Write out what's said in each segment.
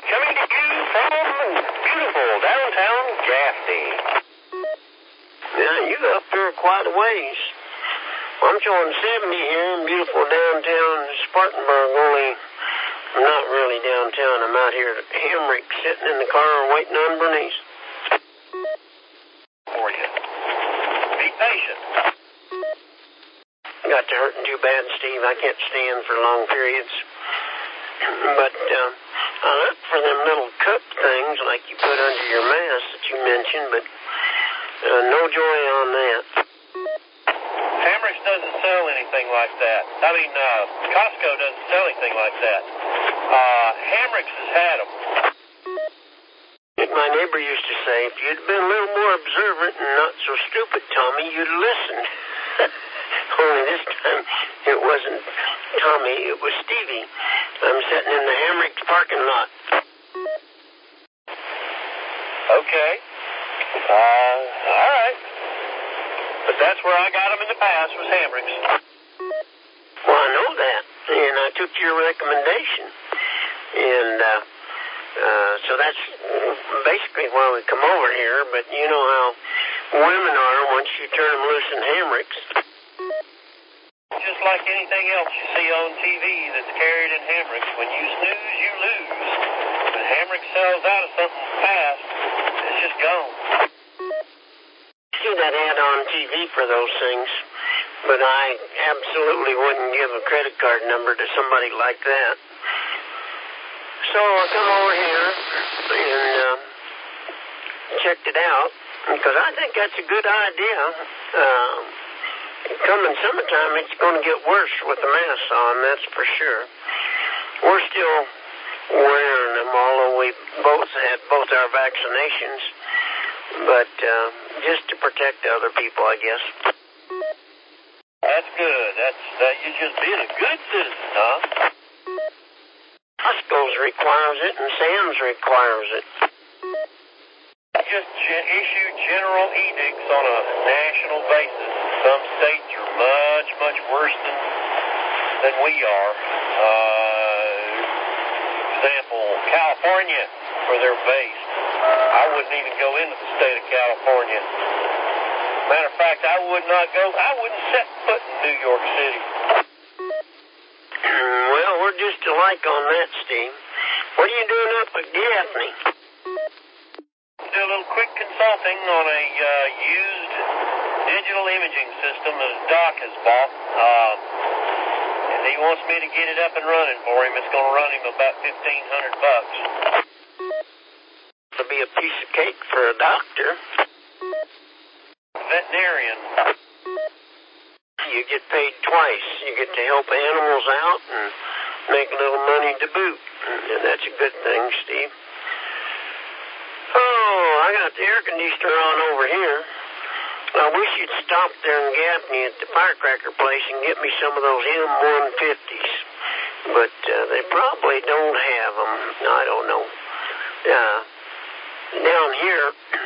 coming to you from beautiful downtown Gaffney. Yeah, you up there quite a ways. I'm showing 70 here in beautiful downtown Spartanburg, only I'm not really downtown. I'm out here at Hamrick, sitting in the car waiting on Bernice. For you. Be patient. Got to hurting too bad, Steve. I can't stand for long periods. But I look for them little cup things like you put under your mask that you mentioned, but no joy on that. Hamrick's doesn't sell anything like that. I mean, Costco doesn't sell anything like that. Hamrick's has had them. My neighbor used to say, if you'd been a little more observant and not so stupid, Tommy, you'd listen. Only this time it wasn't Tommy, it was Stevie. I'm sitting in the Hamrick's parking lot. Okay. All right. But that's where I got them in the past, was Hamrick's. Well, I know that, and I took your recommendation. And so that's basically why we come over here, but you know how women are once you turn them loose in Hamrick's. Just like anything else you see on TV that's carried in Hamrick's, when you snooze, you lose. When Hamrick sells out of something fast, it's just gone. See that ad on TV for those things, but I absolutely wouldn't give a credit card number to somebody like that. So I come over here and checked it out, because I think that's a good idea. Coming summertime, it's going to get worse with the masks on, that's for sure. We're still wearing them, although we both had both our vaccinations, but just to protect other people, I guess. That's good. You're just being a good citizen, huh? Costco's requires it, and Sam's requires it. Just issue general edicts on a national basis. Some states are much, much worse than we are. Example, California, where they're based. I wouldn't even go into the state of California. Matter of fact, I wouldn't set foot in New York City. Well, we're just alike on that, Steve. What are you doing up at Gaffney? Do a little quick consulting on a used digital imaging system that Doc has bought. And he wants me to get it up and running for him. It's going to run him about $1,500. It'll be a piece of cake for a doctor. Veterinarian. You get paid twice. You get to help animals out and make a little money to boot. And that's a good thing, Steve. Oh, I got the air conditioner on over here. I wish you'd stop there in Gaffney at the firecracker place and get me some of those M150s. But they probably don't have them. I don't know. Down here,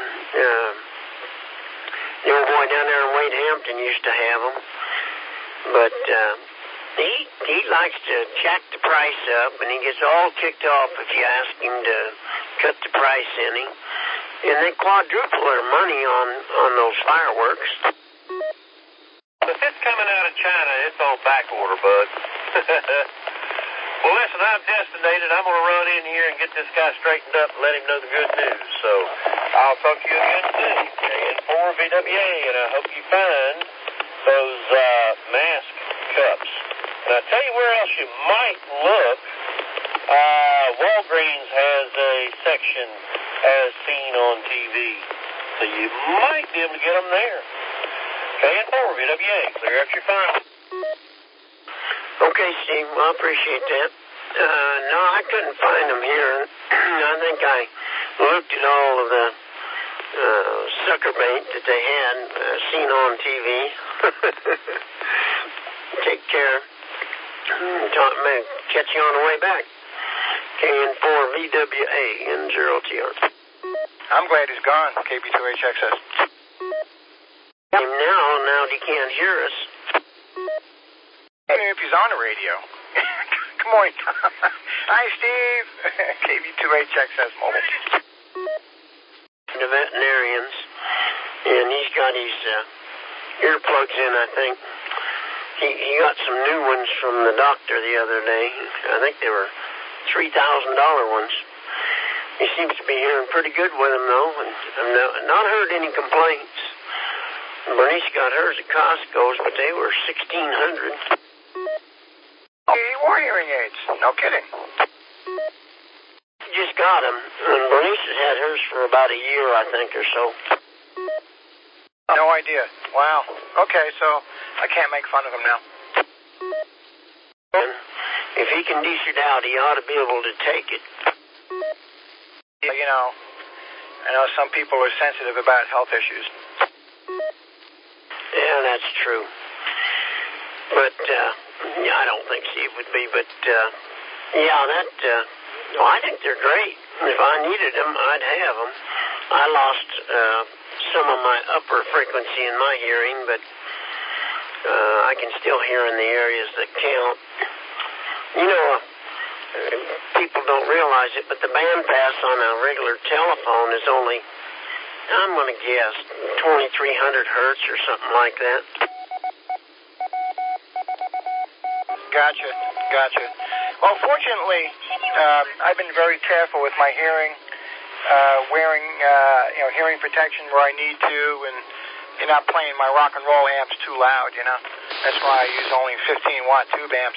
the old boy down there in Wade Hampton used to have them. But he likes to jack the price up, and he gets all kicked off if you ask him to cut the price any. And they quadruple their money on those fireworks. If it's coming out of China, it's on back order, bud. Well, listen, I'm destinated. I'm going to run in here and get this guy straightened up and let him know the good news. So I'll talk to you again soon. KN4VWA, and I hope you find those mask cups. And I'll tell you where else you might look. Walgreens has a section as seen on TV. So you might be able to get them there. KN4VWA, clear out your file. Okay, Steve, well, I appreciate that. No, I couldn't find them here. I think I looked at all of the sucker bait that they had seen on TV. Take care. Maybe catch you on the way back. KN4VWA and 0TR. I'm glad he's gone, KB2HXS. Now he can't hear us. If he's on the radio. Good morning, Tom. Hi, Steve. KB2HXS Mobile. The veterinarians, and he's got his earplugs in, I think. He got some new ones from the doctor the other day. I think they were $3,000 ones. He seems to be hearing pretty good with them, though, and I've not heard any complaints. Bernice got hers at Costco's, but they were $1,600. Oh, he wore hearing aids. No kidding. Just got them, and Bernice has had hers for about a year, I think, or so. No idea. Wow. Okay, so I can't make fun of him now. And if he can dish it out, he ought to be able to take it. You know, I know some people are sensitive about health issues. Yeah, that's true. But, yeah, I don't think Steve would be, but, I think they're great. If I needed them, I'd have them. I lost some of my upper frequency in my hearing, but I can still hear in the areas that count. You know, people don't realize it, but the bandpass on a regular telephone is only, I'm going to guess, 2,300 hertz or something like that. Gotcha. Well, fortunately, I've been very careful with my hearing, wearing, hearing protection where I need to, and you're not playing my rock and roll amps too loud, you know. That's why I use only 15-watt tube amps.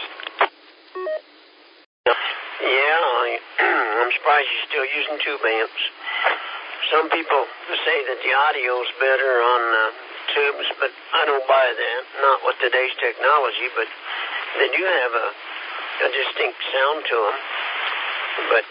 Yeah, I'm surprised you're still using tube amps. Some people say that the audio's better on tubes, but I don't buy that. Not with today's technology, but they do have a distinct sound to them. But,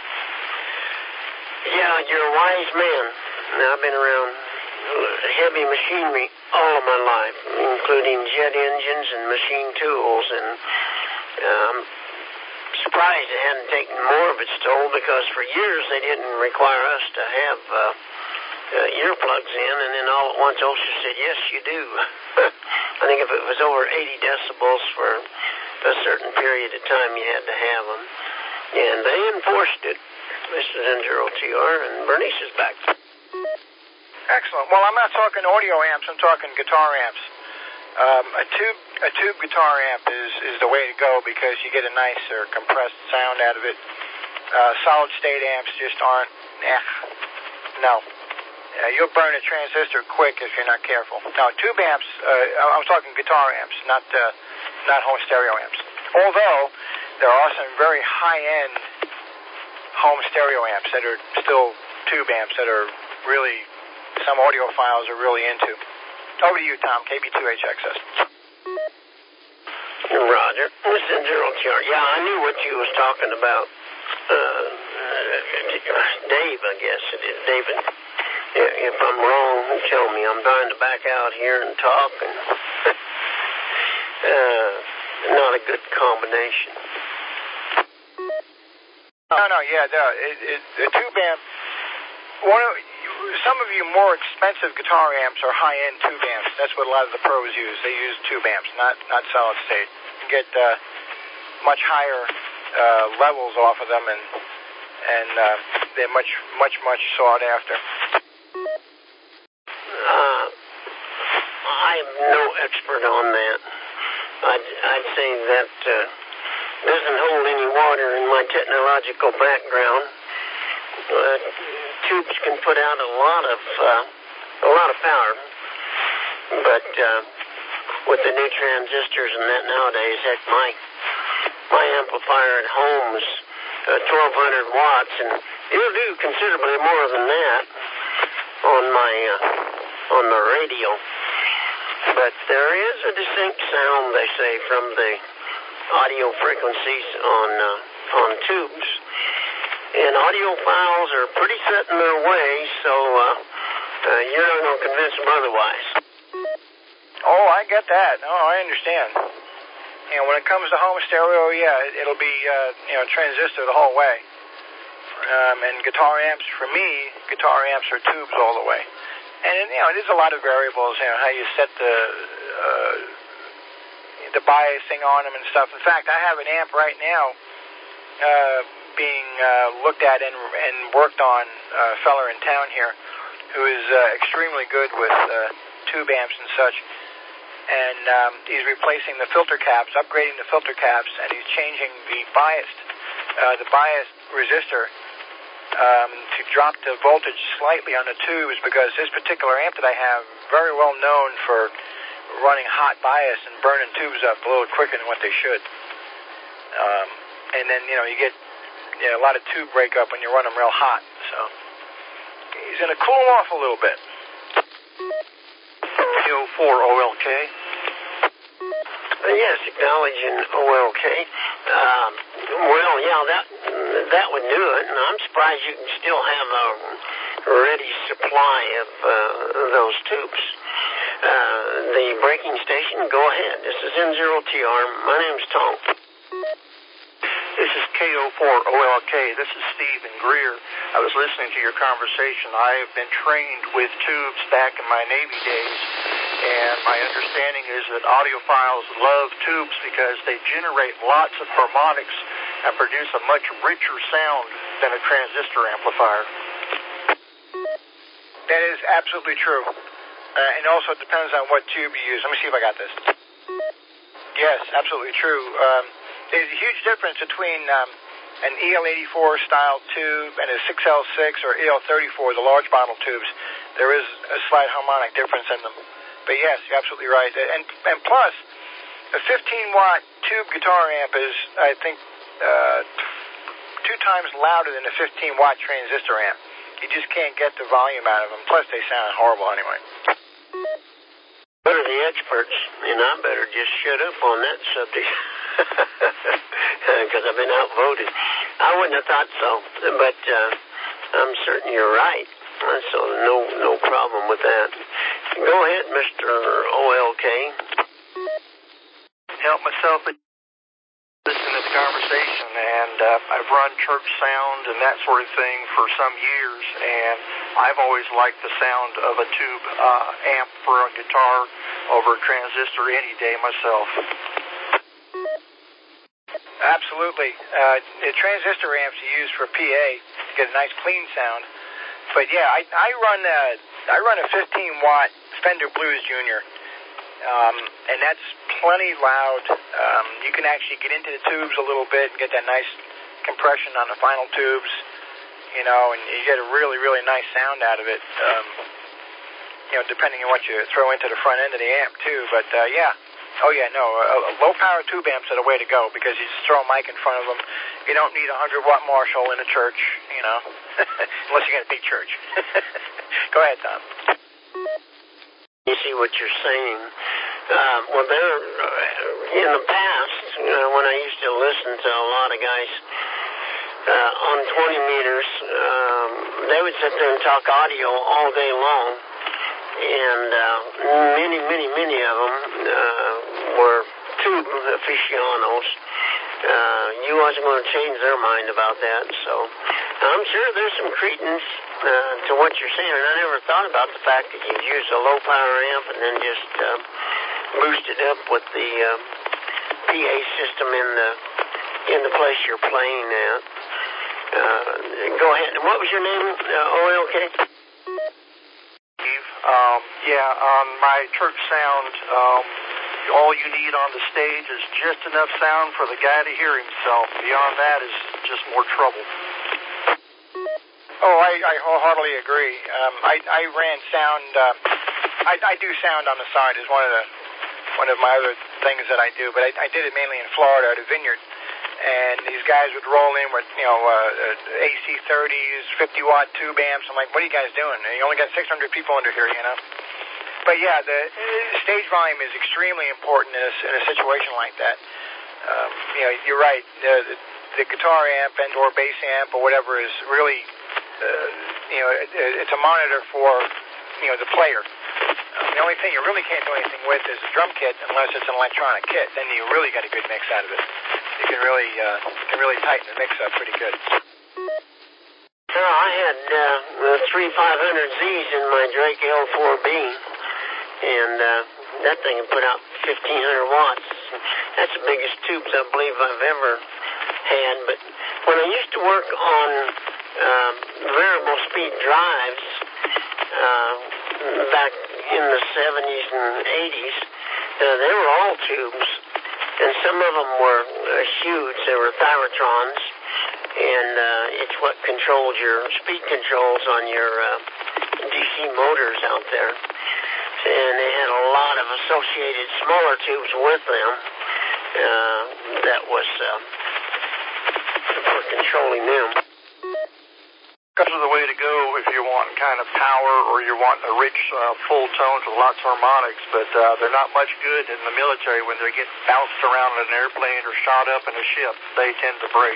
you're a wise man. Now, I've been around heavy machinery all of my life, including jet engines and machine tools, and I'm surprised it hadn't taken more of its toll, because for years they didn't require us to have earplugs in, and then all at once OSHA said, yes, you do. I think if it was over 80 decibels for a certain period of time, you had to have them. And they enforced it. This is N0TR, and Bernice is back. Excellent. Well, I'm not talking audio amps, I'm talking guitar amps. A tube guitar amp is the way to go, because you get a nicer compressed sound out of it. Solid state amps just aren't. No. You'll burn a transistor quick if you're not careful. Now, tube amps, I'm talking guitar amps, not home stereo amps. Although there are some very high-end home stereo amps that are still tube amps that are really, some audiophiles are really into. Over to you, Tom, KB2HXS. Roger. This is N0TR. Yeah, I knew what you was talking about. Dave, I guess it is. David. If I'm wrong, tell me. I'm trying to back out here and talk, and not a good combination. The tube amp, some of you more expensive guitar amps are high-end tube amps. That's what a lot of the pros use. They use tube amps, not solid state. You get much higher levels off of them, and they're much sought after. I'm no expert on that. I'd say that doesn't hold any water in my technological background. Tubes can put out a lot of power, but with the new transistors and that nowadays, heck, my amplifier at home is 1,200 watts, and it'll do considerably more than that on the radio. But there is a distinct sound, they say, from the audio frequencies on tubes. And audiophiles are pretty set in their ways, so you're not going to convince them otherwise. Oh, I get that. No, I understand. When it comes to home stereo, it'll be transistor the whole way. And guitar amps, for me, guitar amps are tubes all the way. And there's a lot of variables, how you set the biasing on them and stuff. In fact, I have an amp right now being looked at and worked on, a fella in town here who is extremely good with tube amps and such. And he's replacing the filter caps, upgrading the filter caps, and he's changing the biased resistor to drop the voltage slightly on the tubes, because this particular amp that I have, very well known for running hot bias and burning tubes up a little quicker than what they should. And then, you get a lot of tube breakup when you run them real hot. So he's going to cool them off a little bit. KO4 OLK. Yes, acknowledging OLK. Well, yeah, that would do it, and I'm surprised you can still have a ready supply of those tubes. The braking station, go ahead. This is N0TR. My name's Tom. This is KO4OLK. This is Steve in Greer. I was listening to your conversation. I have been trained with tubes back in my Navy days, and my understanding is that audiophiles love tubes because they generate lots of harmonics and produce a much richer sound than a transistor amplifier. That is absolutely true. And also it depends on what tube you use. Let me see if I got this. Yes, absolutely true. There's a huge difference between an EL84 style tube and a 6L6 or EL34, the large bottle tubes. There is a slight harmonic difference in them. But yes, you're absolutely right. And plus, a 15-watt tube guitar amp is, I think, 2 times louder than a 15-watt transistor amp. You just can't get the volume out of them. Plus, they sound horrible anyway. What are the experts? And I better just shut up on that subject. Because I've been outvoted. I wouldn't have thought so, but I'm certain you're right. So no problem with that. Go ahead, Mr. OLK. Help myself listen to the conversation, and I've run church sound and that sort of thing for some years, and I've always liked the sound of a tube amp for a guitar over a transistor any day myself. Absolutely. The transistor amps you use for PA to get a nice clean sound. But yeah, I run a 15-watt Fender Blues Junior, and that's plenty loud. You can actually get into the tubes a little bit and get that nice compression on the final tubes, and you get a really, really nice sound out of it. Depending on what you throw into the front end of the amp too. But yeah. Oh, yeah, no, low-power tube amps are the way to go, because you just throw a mic in front of them. You don't need a 100-watt Marshall in a church, unless you got a big church. Go ahead, Tom. You see what you're saying. Well, there, in the past, when I used to listen to a lot of guys on 20 meters, they would sit there and talk audio all day long. And many of them were tube aficionados. You wasn't going to change their mind about that. So I'm sure there's some credence to what you're saying. And I never thought about the fact that you'd use a low-power amp and then just boost it up with the PA system in the place you're playing at. Go ahead. And what was your name, OLK? On my church sound, all you need on the stage is just enough sound for the guy to hear himself. Beyond that is just more trouble. Oh, I wholeheartedly agree. I ran sound. I do sound on the side as one of my other things that I do, but I did it mainly in Florida at a vineyard. And these guys would roll in with, AC-30s, 50-watt tube amps. I'm like, what are you guys doing? You only got 600 people under here, But yeah, the stage volume is extremely important in a situation like that. You're right. The guitar amp and or bass amp or whatever is really, it's a monitor for, the player. The only thing you really can't do anything with is a drum kit unless it's an electronic kit. Then you really got a good mix out of it. You can really tighten the mix up pretty good. Well, I had the 3500Zs in my Drake L4B, and that thing can put out 1,500 watts. That's the biggest tubes I believe I've ever had. But when I used to work on variable speed drives back in the 70s and 80s, they were all tubes, and some of them were huge. They were Thyrotrons, and it's what controlled your speed controls on your DC motors out there. And they had a lot of associated smaller tubes with them that was for controlling them. Those are the way to go if you want kind of power or you want a rich full tones with lots of harmonics, but they're not much good in the military when they're getting bounced around in an airplane or shot up in a ship. They tend to break.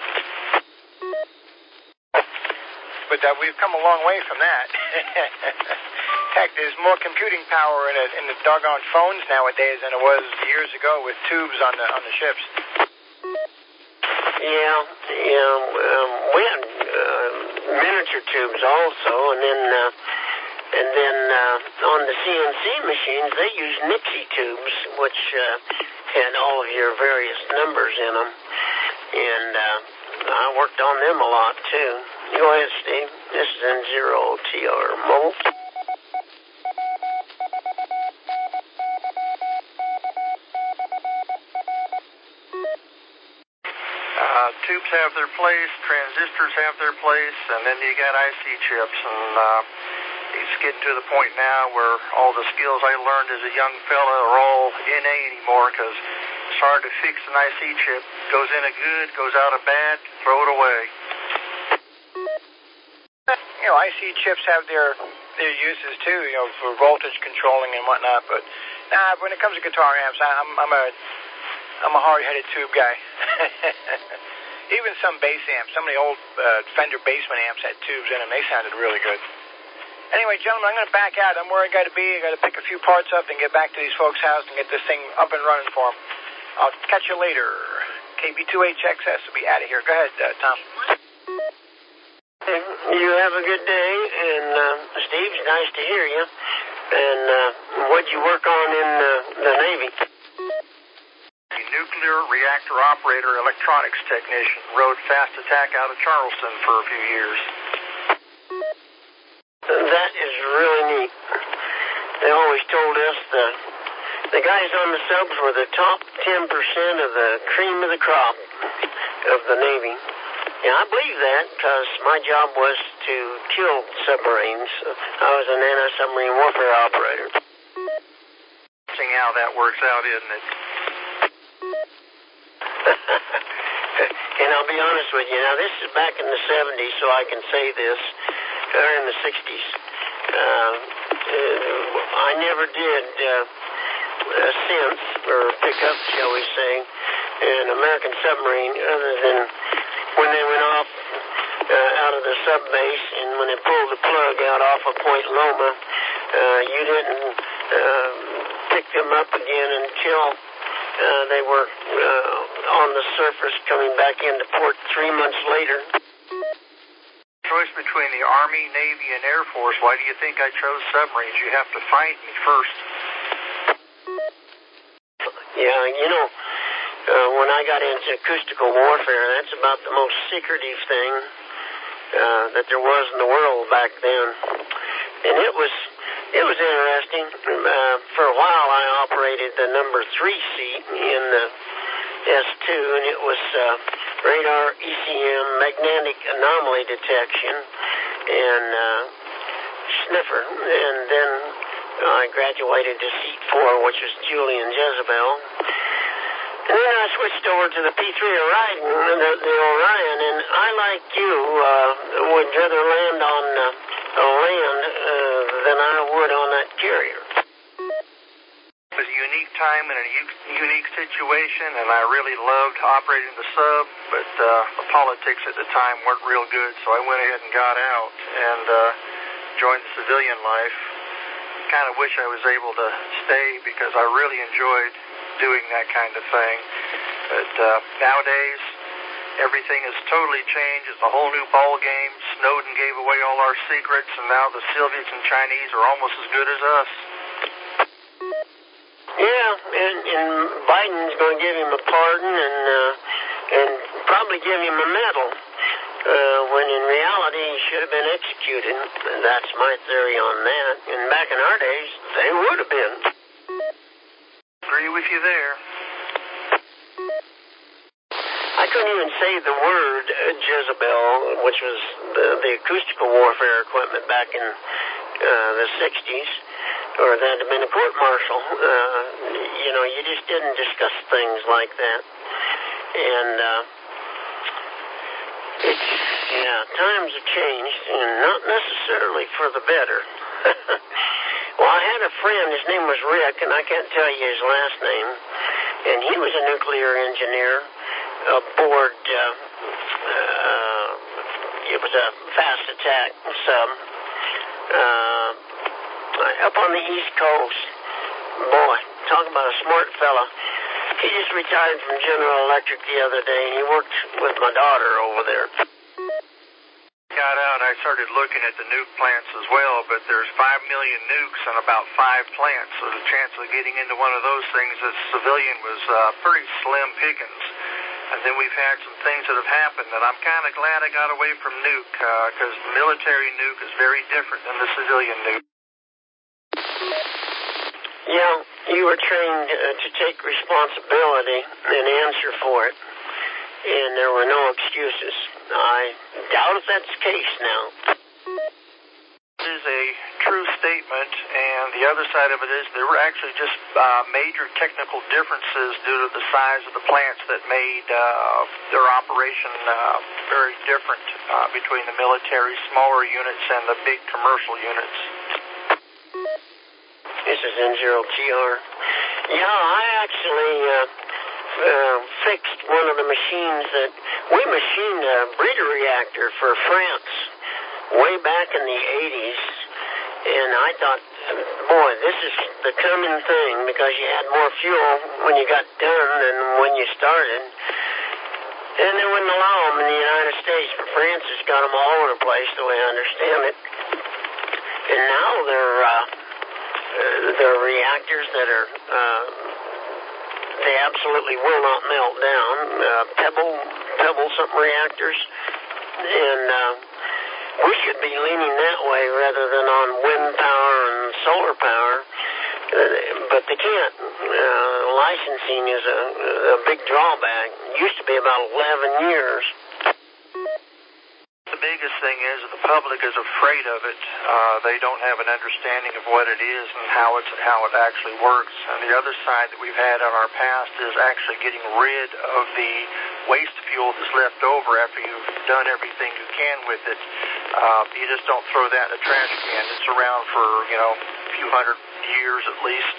But we've come a long way from that. In fact, there's more computing power in the doggone phones nowadays than it was years ago with tubes on the ships. Yeah. We had miniature tubes also, and then on the CNC machines they used Nixie tubes, which had all of your various numbers in them, and I worked on them a lot too. Go ahead, Steve. This is N0TR Mobile. Tubes have their place, transistors have their place, and then you got IC chips, and it's getting to the point now where all the skills I learned as a young fella are all NA anymore, because it's hard to fix an IC chip. Goes in a good, goes out a bad, throw it away. You know, IC chips have their uses too, you know, for voltage controlling and whatnot, but when it comes to guitar amps, I'm a hard-headed tube guy. Even some bass amps, some of the old Fender Bassman amps had tubes in them. They sounded really good. Anyway, gentlemen, I'm going to back out. I'm where I got to be. I got to pick a few parts up and get back to these folks' house and get this thing up and running for them. I'll catch you later. KB2HXS will be out of here. Go ahead, Tom. You have a good day, and Steve, it's nice to hear you. And what'd you work on in the Navy? Nuclear reactor operator, electronics technician. Rode fast attack out of Charleston for a few years. That is really neat. They always told us the guys on the subs were the top 10% of the cream of the crop of the Navy. And I believe that because my job was to kill submarines. I was an anti-submarine warfare operator. Seeing how that works out, isn't it? And I'll be honest with you, now this is back in the 70s, so I can say this, or in the 60s. I never did sense or pick up, shall we say, an American submarine other than when they went off out of the sub base and when they pulled the plug out off of Point Loma, you didn't pick them up again until they were on the surface coming back into port 3 months later. Choice between the Army, Navy, and Air Force. Why do you think I chose submarines? You have to find me first. Yeah, you know, when I got into acoustical warfare, that's about the most secretive thing that there was in the world back then. And it was interesting. For a while, I operated the number 3 seat in the S2, and it was radar, ECM, magnetic anomaly detection, and sniffer. And then I graduated to seat 4, which was Julian Jezebel. And then I switched over to the P3 Orion, the Orion, and I, like you, would rather land on land than I would on that carrier. It was a unique time and a unique situation, and I really loved operating the sub, but the politics at the time weren't real good, so I went ahead and got out and joined the civilian life. Kind of wish I was able to stay because I really enjoyed doing that kind of thing. But nowadays, everything has totally changed. It's a whole new ball game. Snowden gave away all our secrets, and now the Soviets and Chinese are almost as good as us. Yeah, and Biden's going to give him a pardon and probably give him a medal, when in reality he should have been executed. That's my theory on that. And back in our days, they would have been. Agree with you there. I couldn't even say the word Jezebel, which was the acoustical warfare equipment back in the 60s, or that had been a court-martial. You just didn't discuss things like that. And times have changed, and not necessarily for the better. Well, I had a friend, his name was Rick, and I can't tell you his last name, and he was a nuclear engineer aboard, it was a fast attack sub, up on the East Coast. Boy, talk about a smart fella. He just retired from General Electric the other day, and he worked with my daughter over there. Got out, I started looking at the nuke plants as well, but there's 5 million nukes and about 5 plants, so the chance of getting into one of those things as a civilian was pretty slim pickings. And then we've had some things that have happened that I'm kind of glad I got away from nuke, because the military nuke is very different than the civilian nuke. Yeah, you were trained to take responsibility and answer for it, and there were no excuses. I doubt if that's the case now. It is a true statement, and the other side of it is there were actually just major technical differences due to the size of the plants that made their operation very different between the military smaller units and the big commercial units. This is N0TR. Yeah, I actually fixed one of the machines that we machined a breeder reactor for France way back in the 80s, and I thought, boy, this is the coming thing, because you had more fuel when you got done than when you started, and they wouldn't allow them in the United States, but France has got them all over the place, the way I understand it. And now they're reactors that are they absolutely will not melt down, pebble something reactors, and we should be leaning that way rather than on wind power and solar power, but they can't. Licensing is a big drawback. It used to be about 11 years. The biggest thing is that the public is afraid of it. They don't have an understanding of what it is and how it actually works. And the other side that we've had on our past is actually getting rid of the waste fuel that's left over after you've done everything you can with it. You just don't throw that in a trash can. It's around for, a few hundred years at least.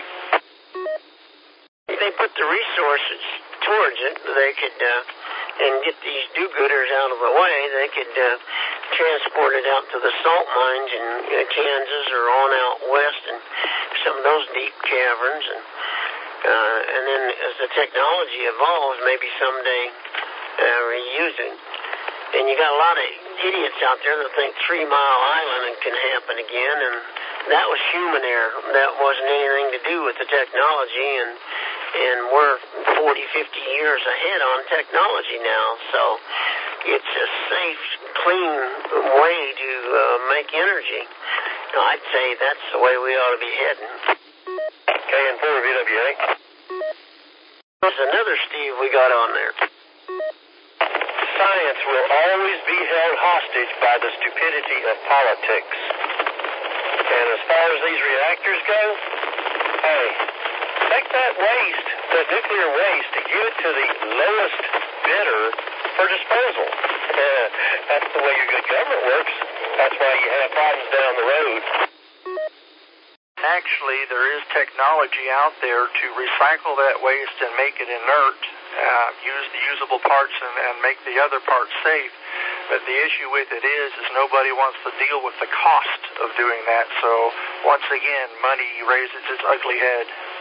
They put the resources towards it. They could, and get these do-gooders out of the way, they could transport it out to the salt mines in Kansas or on out west and some of those deep caverns. And then as the technology evolves, maybe someday reuse it. And you got a lot of idiots out there that think 3 Mile Island can happen again, and that was human error. That wasn't anything to do with the technology, and we're 40, 50 years ahead on technology now. So it's a safe, clean way to make energy. I'd say that's the way we ought to be heading. KN4 VWA. There's another Steve we got on there. Science will always be held hostage by the stupidity of politics. And as far as these reactors go, hey, take that waste, the nuclear waste, and give it to the lowest bidder for disposal. That's the way your good government works. That's why you have problems down the road. Actually, there is technology out there to recycle that waste and make it inert, use the usable parts and make the other parts safe. But the issue with it is nobody wants to deal with the cost of doing that. So, once again, money raises its ugly head.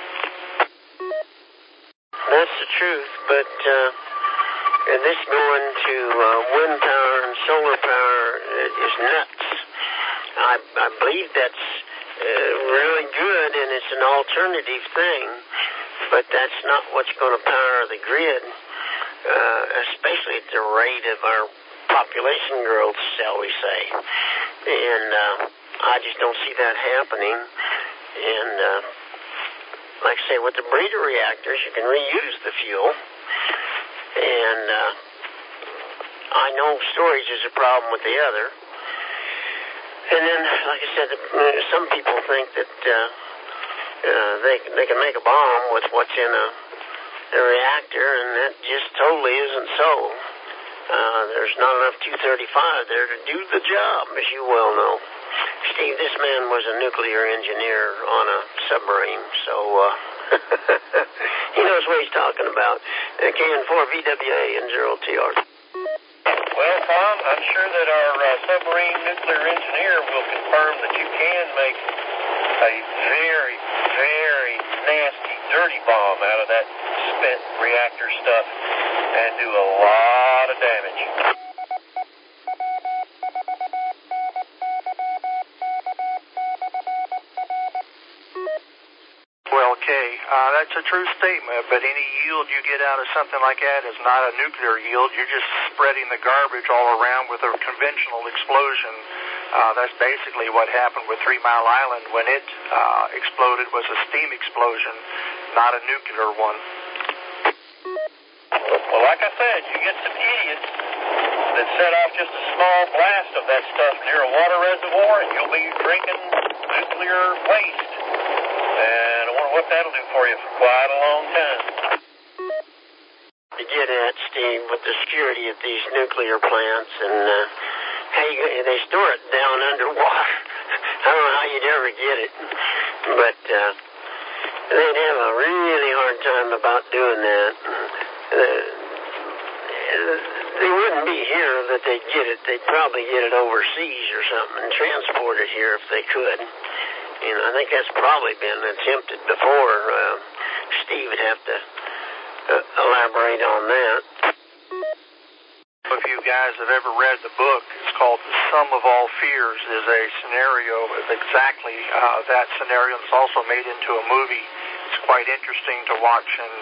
That's the truth, but this going to wind power and solar power is nuts. I believe that's really good, and it's an alternative thing, but that's not what's going to power the grid, especially at the rate of our population growth, shall we say. And I just don't see that happening. And like I say, with the breeder reactors, you can reuse the fuel. And I know storage is a problem with the other. And then, like I said, some people think that they can make a bomb with what's in a reactor, and that just totally isn't so. There's not enough 235 there to do the job, as you well know. Steve, this man was a nuclear engineer on a submarine, so he knows what he's talking about. KN4VWA and 0TR. Well, Tom, I'm sure that our submarine nuclear engineer will confirm that you can make a very, very nasty, dirty bomb out of that spent reactor stuff and do a lot of damage. Well, Kay, that's a true statement, but any yield you get out of something like that is not a nuclear yield. You're just spreading the garbage all around with a conventional explosion. That's basically what happened with 3 Mile Island when it exploded, was a steam explosion, not a nuclear one. Well, like I said, you get some idiots that set off just a small blast of that stuff near a water reservoir, and you'll be drinking nuclear waste. And I wonder what that'll do for you for quite a long time. To get at, Steve, with the security of these nuclear plants, and they store it down underwater. I don't know how you'd ever get it, but they'd have a really hard time about doing that. They wouldn't be here that they'd get it. They'd probably get it overseas or something and transport it here if they could. And I think that's probably been attempted before. Steve would have to elaborate on that. If you guys have ever read the book, it's called The Sum of All Fears, is a scenario of exactly that scenario. It's also made into a movie. It's quite interesting to watch, and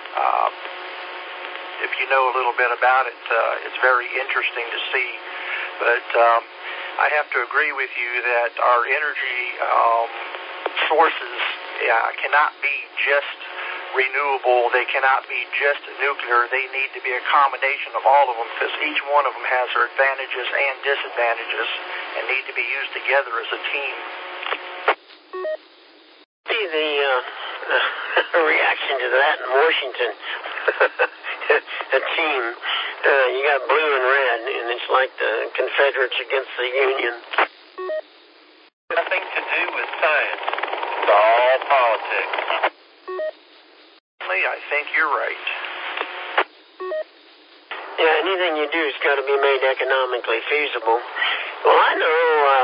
if you know a little bit about it, it's very interesting to see. But I have to agree with you that our energy sources cannot be just renewable. They cannot be just nuclear. They need to be a combination of all of them, because each one of them has their advantages and disadvantages and need to be used together as a team. See the reaction to that in Washington. A team. You got blue and red, and it's like the Confederates against the Union. Nothing to do with science. It's all politics. I think you're right. Yeah, anything you do has got to be made economically feasible. Well, I know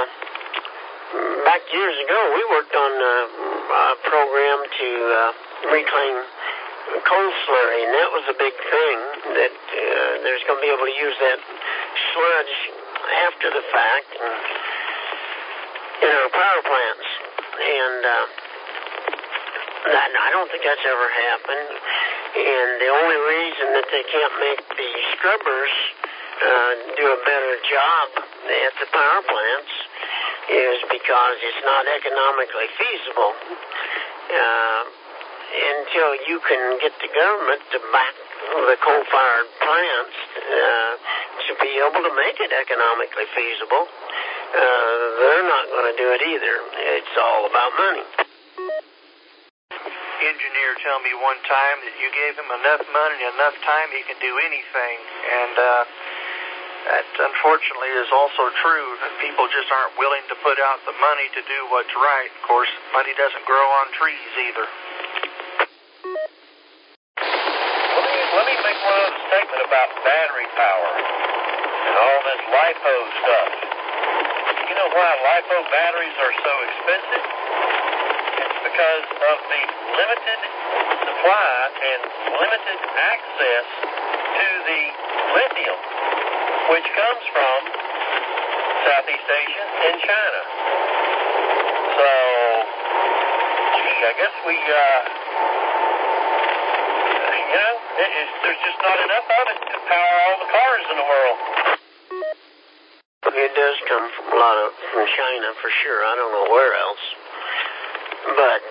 back years ago we worked on a program to reclaim coal slurry, and that was a big thing, that there's going to be able to use that sludge after the fact in our power plants. And I don't think that's ever happened. And the only reason that they can't make the scrubbers do a better job at the power plants is because it's not economically feasible. Until you can get the government to back the coal-fired plants to be able to make it economically feasible, they're not going to do it either. It's all about money. Engineer tell me one time that you gave him enough money and enough time, he can do anything. And that, unfortunately, is also true. That people just aren't willing to put out the money to do what's right. Of course, money doesn't grow on trees either. Let me make one other statement about battery power and all this LiPo stuff. You know why LiPo batteries are so expensive? It's because of the limited supply and limited access to the lithium, which comes from Southeast Asia and China. So, gee, I guess we, there's just not enough of it to power all the cars in the world. It does come from China for sure. I don't know where else. But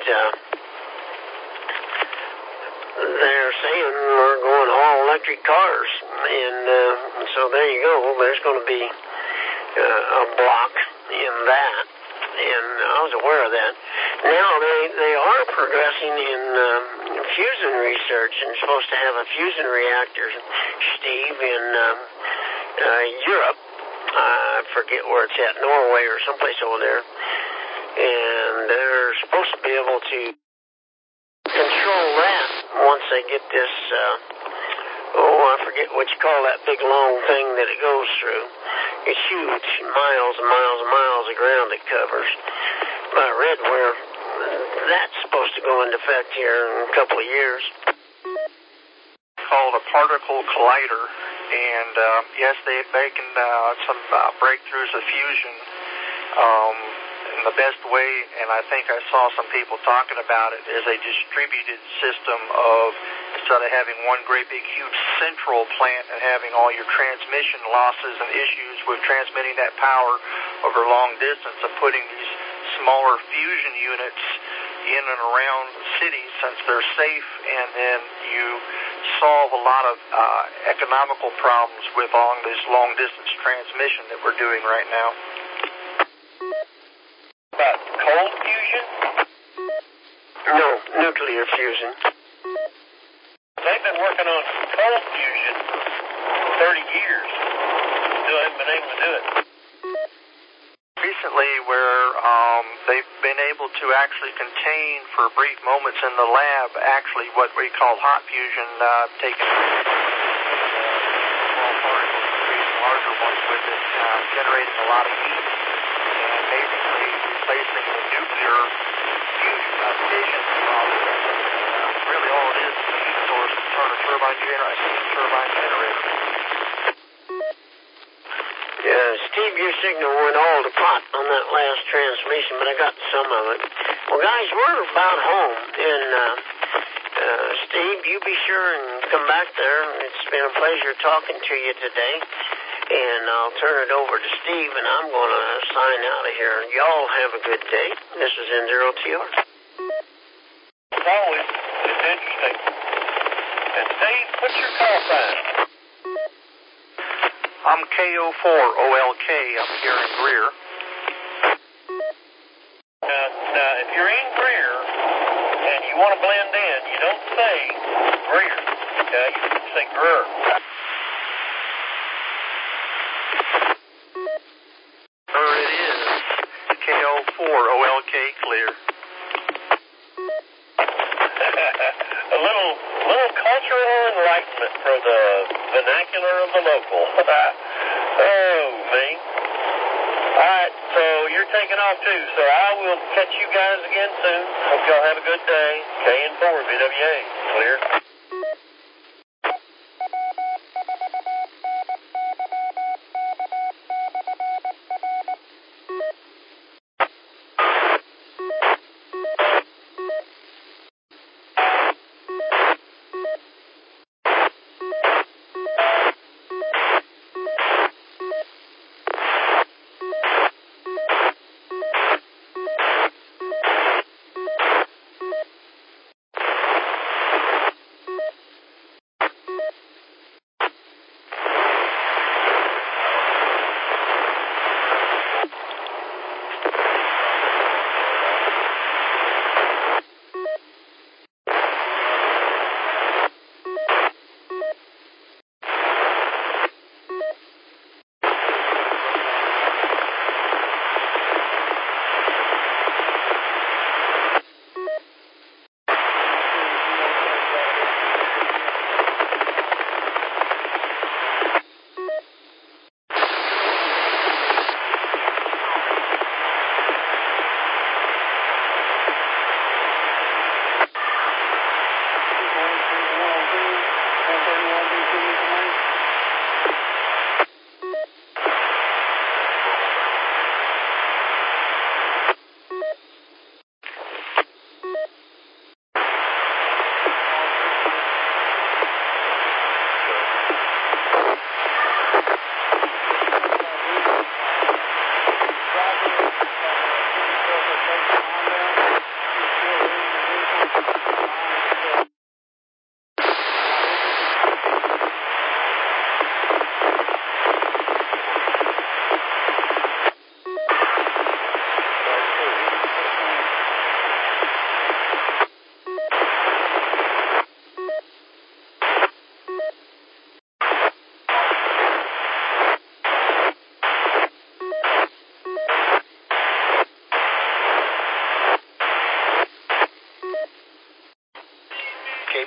they're saying we're going all electric cars, and so there you go. There's going to be a block in that, and I was aware of that. Now they are progressing in fusion research and supposed to have a fusion reactor, Steve, in Europe. I forget where it's at, Norway or someplace over there. And they're supposed to be able to control that once they get this, I forget what you call that big long thing that it goes through. It's huge, miles and miles and miles of ground it covers. But I read where that's supposed to go into effect here in a couple of years. Called a particle collider, and yes, they've making some breakthroughs of fusion in the best way, and I think I saw some people talking about it as a distributed system of, instead of having one great big huge central plant and having all your transmission losses and issues with transmitting that power over long distance, of putting these smaller fusion units in and around cities since they're safe, and then you solve a lot of economical problems with all this long-distance transmission that we're doing right now. About cold fusion? No, nuclear fusion. They've been working on cold fusion for 30 years. Still haven't been able to do it. Recently, where they've been able to actually contain for brief moments in the lab actually what we call hot fusion, taking small particles and creating larger ones with it, generating a lot of heat, and basically replacing the nuclear fusion fission process. Really all it is a heat source to turn a turbine generator. Yeah, Steve, your signal went all to pot on that last transmission, but I got some of it. Well, guys, we're about home, and Steve, you be sure and come back there. It's been a pleasure talking to you today, and I'll turn it over to Steve, and I'm going to sign out of here. Y'all have a good day. This is N0TR. As always, it's interesting. And Steve, what's your call sign? I'm KO4OLK up here in Greer. Now, if you're in Greer and you want to blend in, you don't say Greer, okay? You say Greer. It is KO4OLK clear. A little cultural enlightenment for the vernacular of the local. Oh, me. All right, so you're taking off too, so I will catch you guys again soon. Hope y'all have a good day. KN4 VWA, clear.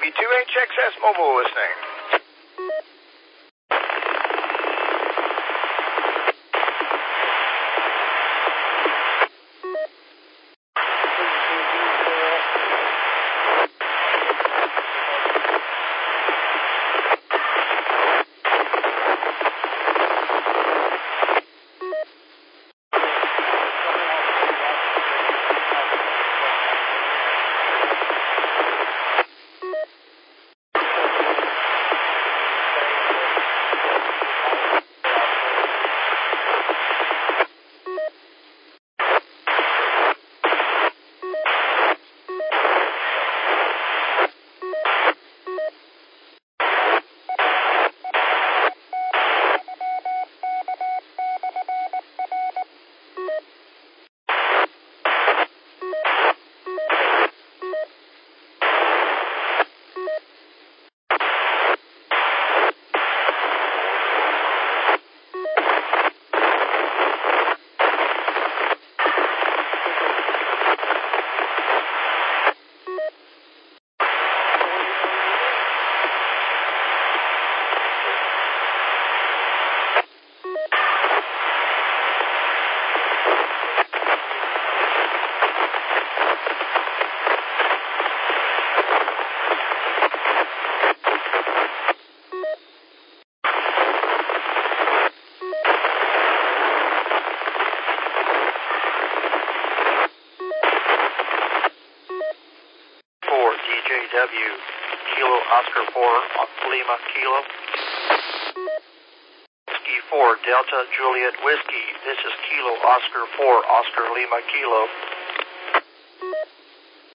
KB2HXS Mobile listening. DJW, Kilo Oscar 4, Lima Kilo. Whiskey 4, Delta Juliet Whiskey. This is Kilo Oscar 4, Oscar Lima Kilo.